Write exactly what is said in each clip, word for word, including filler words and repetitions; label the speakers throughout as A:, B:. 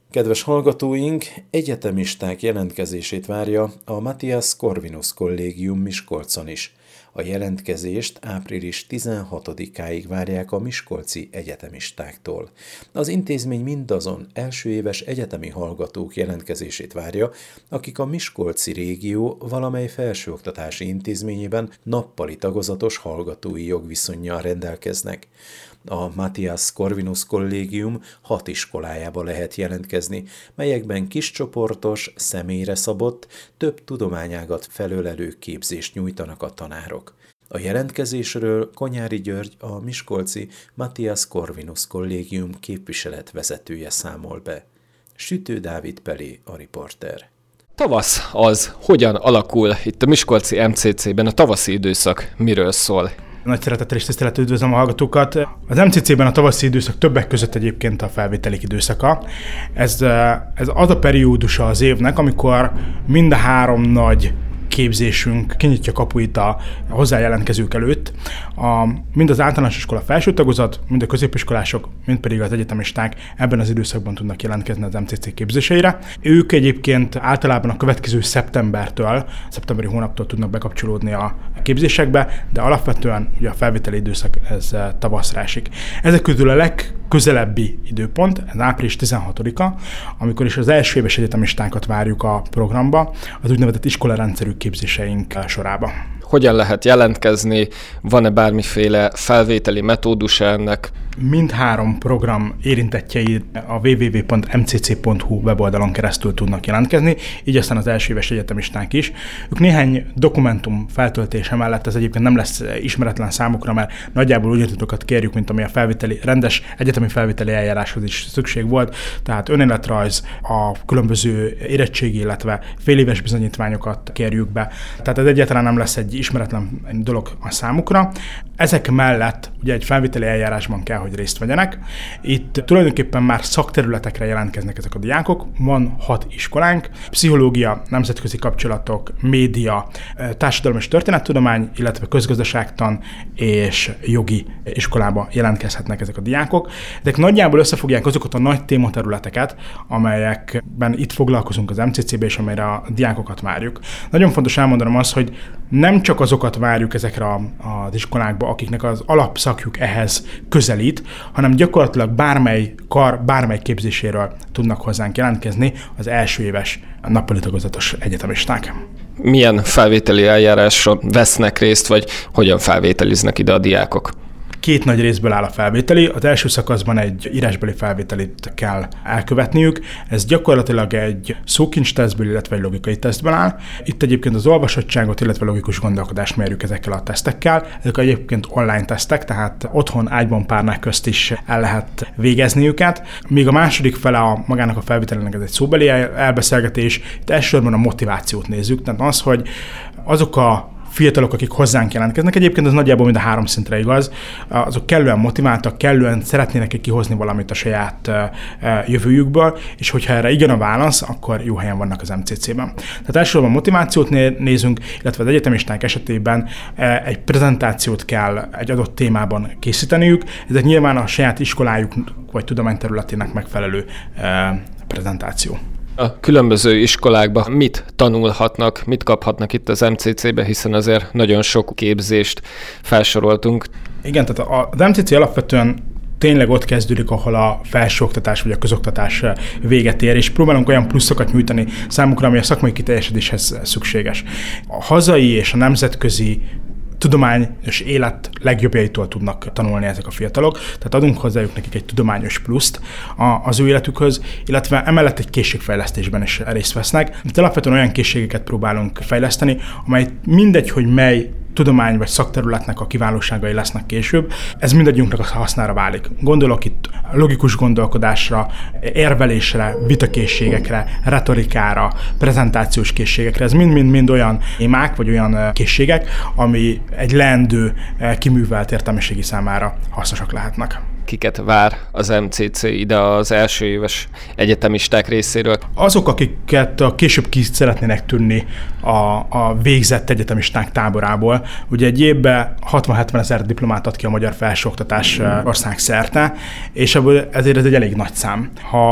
A: Kedves hallgatóink, egyetemisták jelentkezését várja a Matthias Corvinus Kollégium Miskolcon is. A jelentkezést április tizenhatodikáig várják a miskolci egyetemistáktól. Az intézmény mindazon első éves egyetemi hallgatók jelentkezését várja, akik a miskolci régió valamely felsőoktatási intézményében nappali tagozatos hallgatói jogviszonnyal rendelkeznek. A Matthias Corvinus Kollégium hat iskolájába lehet jelentkezni, melyekben kiscsoportos, személyre szabott, több tudományágat felölelő képzést nyújtanak a tanárok. A jelentkezésről Konyári György, a miskolci Matthias Corvinus Kollégium képviseletvezetője számol be. Sütő Dávid Pelé a riporter.
B: Tavasz az, hogyan alakul itt a miskolci em cé cében, a tavaszi időszak miről szól?
C: Nagy szeretettel és tisztelettel üdvözlöm a hallgatókat. Az em cé cében a tavaszi időszak többek között egyébként a felvételik időszaka. Ez, ez az a periódusa az évnek, amikor mind a három nagy képzésünk kinyitja kapuit a hozzájelentkezők előtt. A, mind az általános iskola felső tagozat, mind a középiskolások, mind pedig az egyetemisták ebben az időszakban tudnak jelentkezni az em cé cé képzéseire. Ők egyébként általában a következő szeptembertől, szeptemberi hónaptól tudnak bekapcsolódni a képzésekbe, de alapvetően ugye a felvételi időszak ez tavaszra esik. Ezek közül a legközelebbi időpont, ez április tizenhatodika, amikor is az első éves egyetemistákat várjuk a programba, az úgynevezett iskolarendszerű képzéseink sorába.
B: Hogyan lehet jelentkezni? Van-e bármiféle felvételi metódusa ennek?
C: Mindhárom program érintettjei a double-u double-u double-u pont em cé cé pont hu weboldalon keresztül tudnak jelentkezni, így aztán az első éves egyetemisták is. Ők néhány dokumentum feltöltése mellett, ez egyébként nem lesz ismeretlen számukra, mert nagyjából úgy adatokat kérjük, mint ami a felvételi, rendes egyetemi felvételi eljáráshoz is szükség volt, tehát önéletrajz, a különböző érettségi, illetve féléves bizonyítványokat kérjük be. Tehát ez egyáltalán nem lesz egy ismeretlen dolog a számukra. Ezek mellett ugye egy felvételi eljárásban kell, hogy részt vegyenek. Itt tulajdonképpen már szakterületekre jelentkeznek ezek a diákok. Van hat iskolánk: pszichológia, nemzetközi kapcsolatok, média, társadalom és történettudomány, illetve közgazdaságtan és jogi iskolába jelentkezhetnek ezek a diákok. Ezek nagyjából összefogják azokat a nagy tématerületeket, amelyekben itt foglalkozunk az em cé cébe, és amelyre a diákokat várjuk. Nagyon fontos elmondanom azt, hogy nem csak azokat várjuk ezekre az iskolákba, akiknek az alapszakjuk ehhez közelít, hanem gyakorlatilag bármely kar, bármely képzéséről tudnak hozzánk jelentkezni az első éves nappali tagozatos egyetemisták.
B: Milyen felvételi eljárásra vesznek részt, vagy hogyan felvételiznek ide a diákok?
C: Két nagy részből áll a felvételi. Az első szakaszban egy írásbeli felvételit kell elkövetniük. Ez gyakorlatilag egy szókincstesztből, illetve egy logikai tesztből áll. Itt egyébként az olvasottságot, illetve logikus gondolkodást mérjük ezekkel a tesztekkel. Ezek egyébként online tesztek, tehát otthon ágyban párnák közt is el lehet végezni őket. Míg a második fele a magának a felvételének ez egy szóbeli elbeszélgetés. Itt elsősorban a motivációt nézzük, tehát az, hogy azok a fiatalok, akik hozzánk jelentkeznek, egyébként ez nagyjából mind a három szintre igaz, azok kellően motiváltak, kellően szeretnének kihozni valamit a saját jövőjükből, és hogyha erre igen a válasz, akkor jó helyen vannak az em cé cében. Tehát elsősorban motivációt nézünk, illetve az egyetemisták esetében egy prezentációt kell egy adott témában készíteniük. Ezek nyilván a saját iskolájuk vagy tudományterületének megfelelő prezentáció.
B: A különböző iskolákban mit tanulhatnak, mit kaphatnak itt az em cé cébe, hiszen azért nagyon sok képzést felsoroltunk.
C: Igen, tehát az em cé cé alapvetően tényleg ott kezdődik, ahol a felsőoktatás vagy a közoktatás véget ér, és próbálunk olyan pluszokat nyújtani számukra, ami a szakmai kiteljesedéshez szükséges. A hazai és a nemzetközi tudományos élet legjobbjaitól tudnak tanulni ezek a fiatalok, tehát adunk hozzájuk nekik egy tudományos pluszt az ő életükhöz, illetve emellett egy készségfejlesztésben is részt vesznek. Itt alapvetően olyan készségeket próbálunk fejleszteni, amely mindegy, hogy mely tudomány vagy szakterületnek a kiválóságai lesznek később, ez mindegyünknek a hasznára válik. Gondolok itt logikus gondolkodásra, érvelésre, vitakészségekre, retorikára, prezentációs készségekre. Ez mind-mind-mind olyan témák, vagy olyan készségek, ami egy leendő, kiművelt értelmiségi számára hasznosak lehetnek.
B: Kiket vár az em cé cé ide az első éves egyetemisták részéről?
C: Azok, akiket a később ki szeretnének tűnni a, a végzett egyetemisták táborából. Ugye egy évben hatvan-hetven ezer diplomát ad ki a magyar felsőoktatás országszerte, és ebből ezért ez egy elég nagy szám. Ha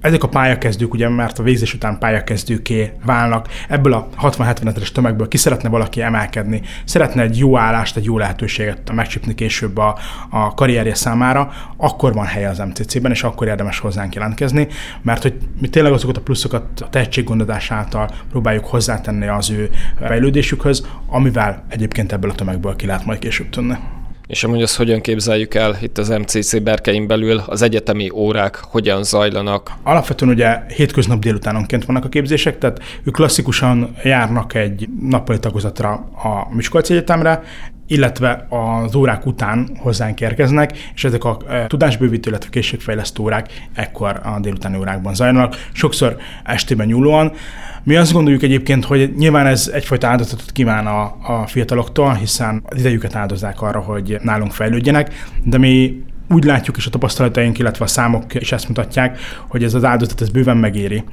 C: Ezek a pályakezdők, ugye, mert a végzés után pályakezdőké válnak, ebből a hatvan-hetven ezeres tömegből ki szeretne valaki emelkedni, szeretne egy jó állást, egy jó lehetőséget megcsípni később a, a karrierje számára, akkor van helye az em cé cében, és akkor érdemes hozzánk jelentkezni, mert hogy mi tényleg azokat a pluszokat a tehetséggondozás által próbáljuk hozzátenni az ő fejlődésükhöz, amivel egyébként ebből a tömegből ki lehet majd később tudni.
B: És amúgy azt hogyan képzeljük el itt az em cé cé berkein belül, az egyetemi órák hogyan zajlanak?
C: Alapvetően ugye hétköznap délutánonként vannak a képzések, tehát ők klasszikusan járnak egy nappali tagozatra a Miskolci Egyetemre, illetve az órák után hozzánk érkeznek, és ezek a tudásbővítő, illetve készségfejlesztő órák ekkor a délutáni órákban zajlanak, sokszor estében nyúlóan. Mi azt gondoljuk egyébként, hogy nyilván ez egyfajta áldozatot kíván a, a fiataloktól, hiszen az idejüket áldozzák arra, hogy nálunk fejlődjenek, de mi úgy látjuk, és a tapasztalataink, illetve a számok is ezt mutatják, hogy ez az áldozat ez bőven megéri,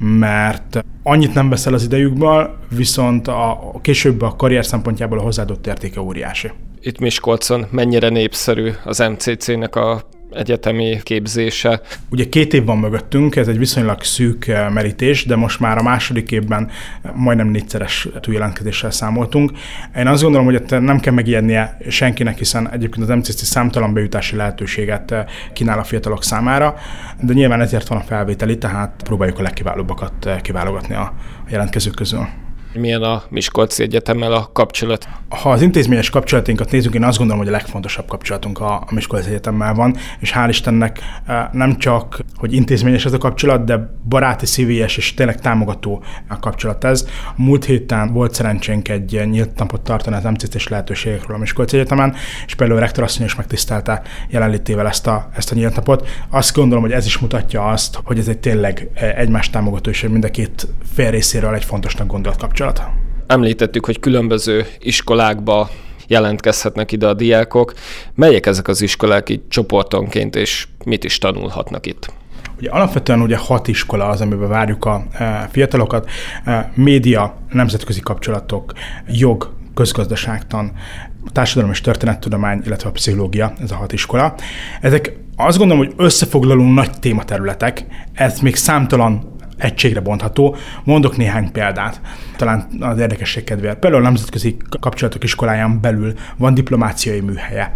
C: mert annyit nem veszel az idejükből, viszont a, később a karrier szempontjából a hozzáadott értéke óriási.
B: Itt Miskolcon mennyire népszerű az em cé cének a egyetemi képzése?
C: Ugye két év van mögöttünk, ez egy viszonylag szűk merítés, de most már a második évben majdnem négyszeres túljelentkezéssel számoltunk. Én azt gondolom, hogy nem kell megijednie senkinek, hiszen egyébként az em cé cé számtalan bejutási lehetőséget kínál a fiatalok számára, de nyilván ezért van a felvételi, tehát próbáljuk a legkiválóbbakat kiválogatni a jelentkezők közül.
B: Milyen a Miskolci Egyetemmel a kapcsolat?
C: Ha az intézményes kapcsolatinkat nézzük, én azt gondolom, hogy a legfontosabb kapcsolatunk a Miskolci Egyetemmel van, és hál' Istennek nem csak, hogy intézményes ez a kapcsolat, de baráti, szívélyes és tényleg támogató a kapcsolat ez. A múlt héten volt szerencsénk egy nyílt napot tartani az em cé cés lehetőségekről a Miskolci Egyetemen, és például a rektor asszony is megtisztelte jelenlétével ezt a, ezt a nyílt napot. Azt gondolom, hogy ez is mutatja azt, hogy ez egy tényleg egymást támogató és mind a két fél részéről egy fontosnak gondolt kapcsolat.
B: Említettük, hogy különböző iskolákba jelentkezhetnek ide a diákok. Melyek ezek az iskolák így csoportonként, és mit is tanulhatnak itt?
C: Ugye alapvetően ugye hat iskola az, amiben várjuk a e, fiatalokat. E, média, nemzetközi kapcsolatok, jog, közgazdaságtan, társadalom és történettudomány, illetve a pszichológia, ez a hat iskola. Ezek azt gondolom, hogy összefoglaló nagy tématerületek, ez még számtalan egységre bontható. Mondok néhány példát, talán az érdekesség kedvéért. Például a nemzetközi kapcsolatok iskoláján belül van diplomáciai műhelye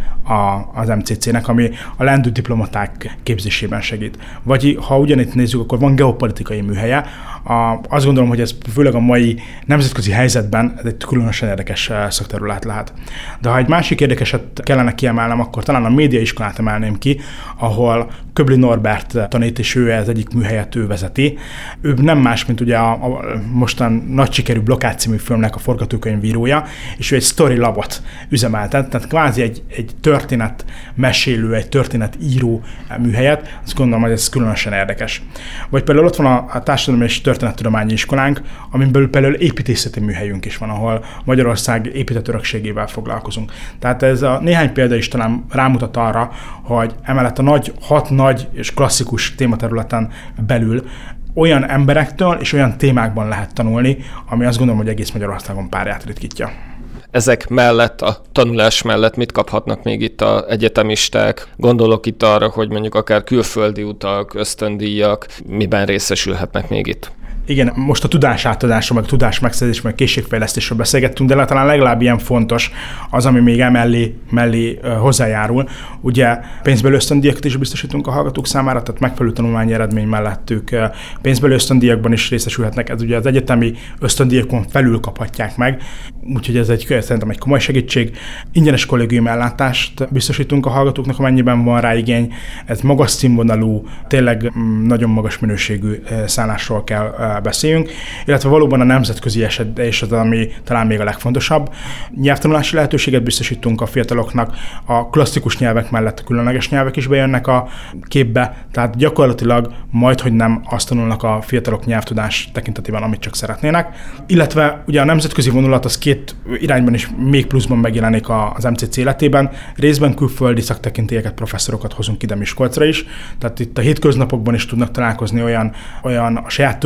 C: az em cé cének, ami a lendő diplomaták képzésében segít. Vagy ha ugyanitt nézzük, akkor van geopolitikai műhelye. A, azt gondolom, hogy ez főleg a mai nemzetközi helyzetben ez egy különösen érdekes szakterület lehet. De ha egy másik érdekeset kellene kiemelnem, akkor talán a médiaiskolát emelném ki, ahol Köbli Norbert tanít, és ő az egyik műhelyet ő vezeti. Ő nem más, mint ugye a, a mostan nagy sikerű Blokkád című filmnek a forgatókönyvírója, és ő egy story labot üzemeltet, tehát kvázi egy, egy történet mesélő, egy történet író műhelyet. Azt gondolom, hogy ez különösen érdekes. Vagy például ott van a, a társadalmi és történettudományi iskolánk, amin belül például építészeti műhelyünk is van, ahol Magyarország építettörökségével foglalkozunk. Tehát ez a néhány példa is talán rámutat arra, hogy emellett a nagy, hat nagy és klasszikus tématerületen belül olyan emberektől és olyan témákban lehet tanulni, ami azt gondolom, hogy egész Magyarországon párját ritkítja.
B: Ezek mellett, a tanulás mellett mit kaphatnak még itt az egyetemisták? Gondolok itt arra, hogy mondjuk akár külföldi utak, ösztöndíjak, miben részesülhetnek még itt?
C: Igen, most a tudásátadásról, meg tudás megszerzésről, meg készségfejlesztésről beszélgettünk, de talán legalább ilyen fontos az, ami még emellé mellé hozzájárul. Ugye pénzbeli ösztöndíjakat is biztosítunk a hallgatók számára, tehát megfelelő tanulmányi eredmény mellett ők pénzbeli ösztöndíjakban is részesülhetnek. Ez ugye az egyetemi ösztöndíjakon felül kaphatják meg, úgyhogy ez egy, szerintem egy komoly segítség. Ingyenes kollégium ellátást biztosítunk a hallgatóknak, amennyiben van rá igény. Ez magas színvonalú, tényleg nagyon magas minőségű szállásról kell beszéljünk, illetve valóban a nemzetközi eset, és az, ami talán még a legfontosabb. Nyelvtanulási lehetőséget biztosítunk a fiataloknak, a klasszikus nyelvek mellett a különleges nyelvek is bejönnek a képbe, tehát gyakorlatilag majdhogy nem azt tanulnak a fiatalok nyelvtudás tekintetében, amit csak szeretnének. Illetve ugye a nemzetközi vonulat az két irányban is még pluszban megjelenik az em cé cé életében. Részben külföldi szaktekintélyeket, professzorokat hozunk ide Miskolcra is, tehát itt a hétköznapokban is tudnak találkozni olyan, olyan a saját tudományterület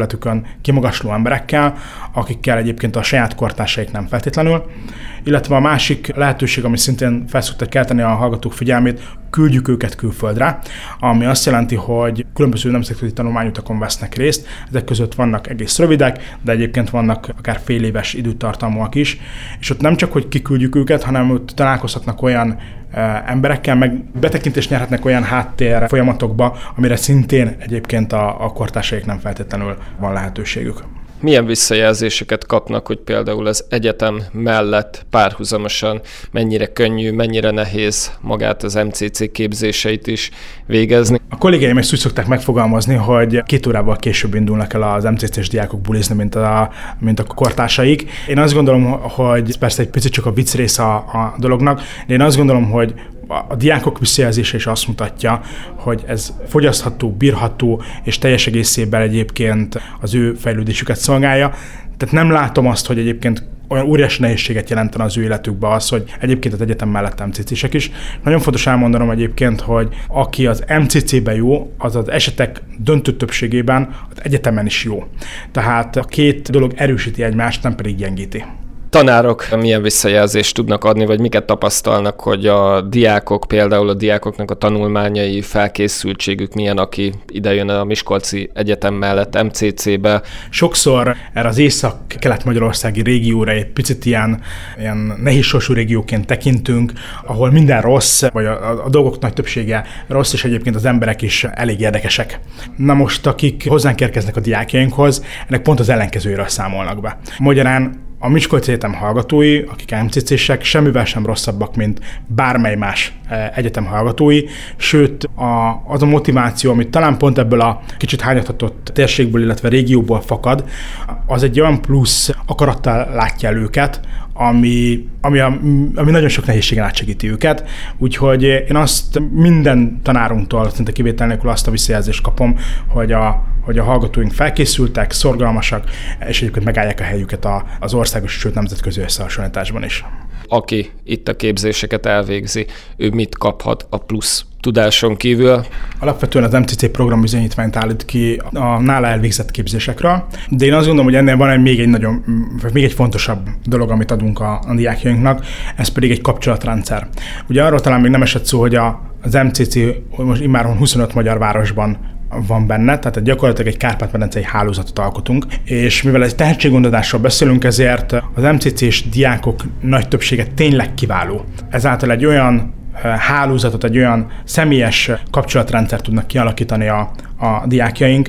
C: területükön kimagasló emberekkel, akikkel egyébként a saját kortársaik nem feltétlenül. Illetve a másik lehetőség, ami szintén felszokta kelteni a hallgatók figyelmét, küldjük őket külföldre, ami azt jelenti, hogy különböző nemzetközi tanulmányutakon vesznek részt, ezek között vannak egész rövidek, de egyébként vannak akár fél éves időtartamúak is, és ott nem csak, hogy kiküldjük őket, hanem ott találkozhatnak olyan e, emberekkel, meg betekintést nyerhetnek olyan háttér folyamatokba, amire szintén egyébként a, a kortársaik nem feltétlenül van lehetőségük.
B: Milyen visszajelzéseket kapnak, hogy például az egyetem mellett párhuzamosan mennyire könnyű, mennyire nehéz magát az em cé cé képzéseit is végezni?
C: A kollégáim ezt úgy szokták megfogalmazni, hogy két órával később indulnak el az em cé cés diákok bulizni, mint a, mint a kortársaik. Én azt gondolom, hogy persze egy picit csak a vicc része a, a dolognak, de én azt gondolom, hogy a diákok visszajelzése is azt mutatja, hogy ez fogyasztható, bírható, és teljes egészében egyébként az ő fejlődésüket szolgálja. Tehát nem látom azt, hogy egyébként olyan óriási nehézséget jelentene az ő életükbe az, hogy egyébként az egyetem mellett em cé cések is. Nagyon fontos elmondanom egyébként, hogy aki az em cé cében jó, az az esetek döntő többségében az egyetemen is jó. Tehát a két dolog erősíti egymást, nem pedig gyengíti.
B: Tanárok milyen visszajelzést tudnak adni, vagy miket tapasztalnak, hogy a diákok, például a diákoknak a tanulmányai, felkészültségük milyen, aki idejön a Miskolci Egyetem mellett em cé cébe?
C: Sokszor erre az észak-kelet-magyarországi régióra egy picit ilyen, ilyen nehézsorsú régióként tekintünk, ahol minden rossz, vagy a, a, a dolgok nagy többsége rossz, és egyébként az emberek is elég érdekesek. Na most, akik hozzánk érkeznek a diákjainkhoz, ennek pont az ellenkezőjéről számolnak be. Magyarán a Miskolci Egyetem hallgatói, akik em cé cések, semmivel sem rosszabbak, mint bármely más egyetem hallgatói, sőt a, az a motiváció, amit talán pont ebből a kicsit hányatatott térségből, illetve régióból fakad, az egy olyan plusz akarattal látja el őket, ami, ami, a, ami nagyon sok nehézségen átsegíti őket. Úgyhogy én azt minden tanárunktól, szinte kivétel nélkül azt a visszajelzést kapom, hogy a, hogy a hallgatóink felkészültek, szorgalmasak, és egyébként megállják a helyüket az országos, sőt nemzetközi összehasonlításban is.
B: Aki itt a képzéseket elvégzi, ő mit kaphat a plusz tudáson kívül?
C: Alapvetően az em cé cé programbizonyítványt állít ki a nála elvégzett képzésekről, de én azt gondolom, hogy ennél van egy még egy nagyon, még egy fontosabb dolog, amit adunk a, a diákjainknak, ez pedig egy kapcsolatrendszer. Ugye arról talán még nem esett szó, hogy a, az em cé cé most immáron huszonöt magyar városban van benne, tehát gyakorlatilag egy Kárpát-medencei hálózatot alkotunk, és mivel egy tehetséggondozásról beszélünk, ezért az em cé cés diákok nagy többsége tényleg kiváló. Ezáltal egy olyan hálózatot, egy olyan személyes kapcsolatrendszert tudnak kialakítani a, a diákjaink,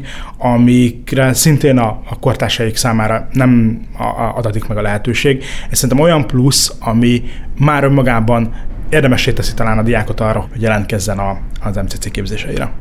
C: amikre szintén a, a kortársaik számára nem adatik meg a lehetőség. Ez szerintem olyan plusz, ami már önmagában érdemessé teszi talán a diákot arra, hogy jelentkezzen a, az em cé cé képzéseire.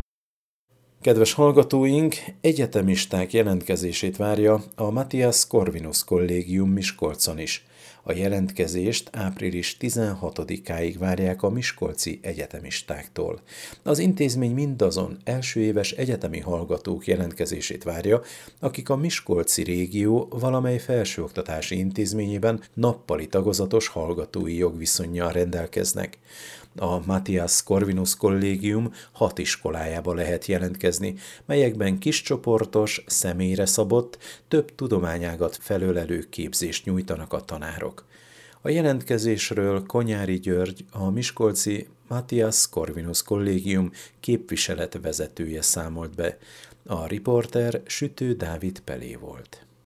A: Kedves hallgatóink, egyetemisták jelentkezését várja a Matthias Corvinus Kollégium Miskolcon is. A jelentkezést április tizenhatodikáig várják a miskolci egyetemistáktól. Az intézmény mindazon első éves egyetemi hallgatók jelentkezését várja, akik a miskolci régió valamely felsőoktatási intézményében nappali tagozatos hallgatói jogviszonnyal rendelkeznek. A Matthias Corvinus Kollégium hat iskolájába lehet jelentkezni, melyekben kiscsoportos, személyre szabott, több tudományágat felölelő képzést nyújtanak a tanárok. A jelentkezésről Konyári György, a miskolci Matthias Corvinus Kollégium képviselet vezetője számolt be. A riporter Sütő Dávid Pelé volt.